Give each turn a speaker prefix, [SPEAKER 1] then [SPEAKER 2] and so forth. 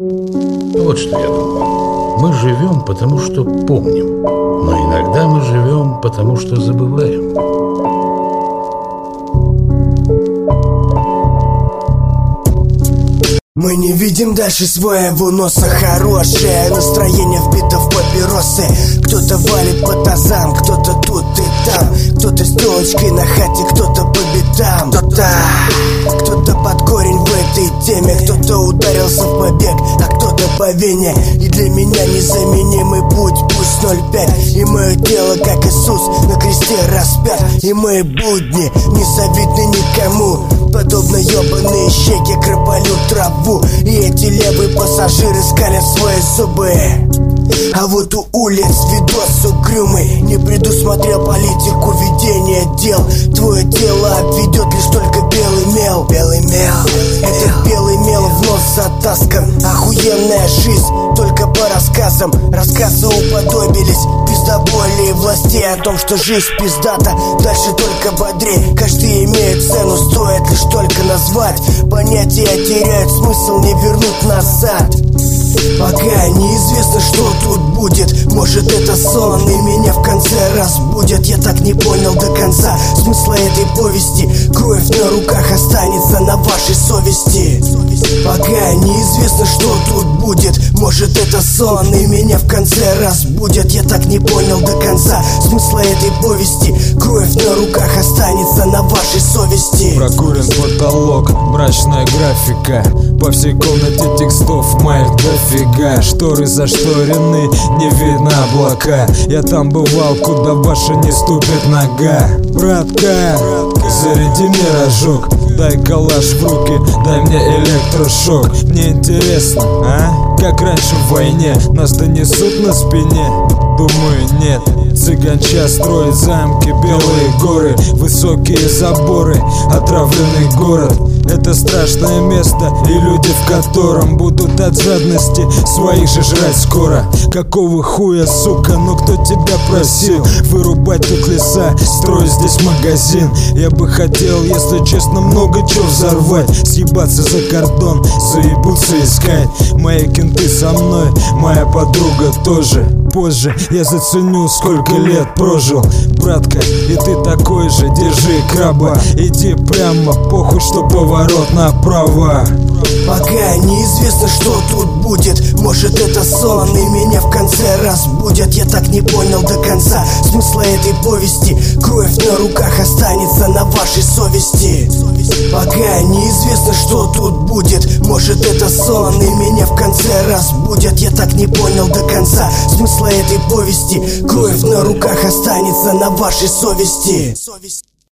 [SPEAKER 1] Вот что я думаю. Мы живем, потому что помним, но иногда мы живем, потому что забываем.
[SPEAKER 2] Мы не видим дальше своего носа. Хорошее настроение вбито в папиросы. Кто-то валит по тазам, кто-то тут и там. Кто-то с телочкой на хате, кто-то по битам. Кто-то под корень в этой теме. Кто-то ударился в побег, а кто-то по вине. И для меня незаменимый путь, пусть 0,5. И мое тело, как Иисус, на кресте распят. И мои будни не завидны никому. Подобно ебаные щеки кропалю траву. И эти левые пассажиры скалят свои зубы. А вот у улиц видос угрюмый. Не предусмотрел политику ведения дел. Твое тело обведет лишь только белый мел. Белый мел. Этот белый мел в нос затаскан. Охуенная жизнь, только по рассказам. Рассказы уподобились пиздоболии властей о том, что жизнь пиздата. Дальше только бодрее. Каждый имеет цену, стоит лишь только назвать. Понятия теряют смысл, не вернуть назад. Пока неизвестно, что тут будет. Может, это сон, и меня в конце разбудят. Я так не понял до конца смысла этой повести. Кровь на руках останется на вашей совести. Пока неизвестно, что тут будет. Может, это сон, и меня в конце разбудят. Я так не понял до конца смысла этой повести. Кровь на руках останется на вашей совести.
[SPEAKER 3] Прокурен потолок, мрачная графика. По всей комнате текстов моих дофига. Шторы зашторены, не видно облака. Я там бывал, куда ваша не ступит нога. Братка, заряди миражок. Дай калаш в руки, дай мне электрошок. Мне интересно, как раньше в войне нас донесут на спине? Думаю, нет. Цыганча строит замки, белые горы, высокие заборы, отравленный город. Это страшное место, и люди в котором будут от жадности своих же жрать скоро. Какого хуя, сука, ну кто тебя просил вырубать тут леса, строить здесь магазин? Я бы хотел, если честно, много чего взорвать. Съебаться за кордон, заебуться искать. Мои кенты со мной, моя подруга тоже. Позже я заценю, сколько лет прожил. Братка, и ты такой же, держи краба. Иди прямо, похуй, что поворот направо.
[SPEAKER 2] Пока неизвестно, что тут будет. Может, это сон, и меня в конце разбудят. Я так не понял до конца смысла этой повести. Кровь на руках останется на вашей совести. Пока неизвестно, что тут будет. Может, это сон, и меня в конце разбудят. Я так не понял до конца смысла этой повести. Кровь на руках останется на вашей совести.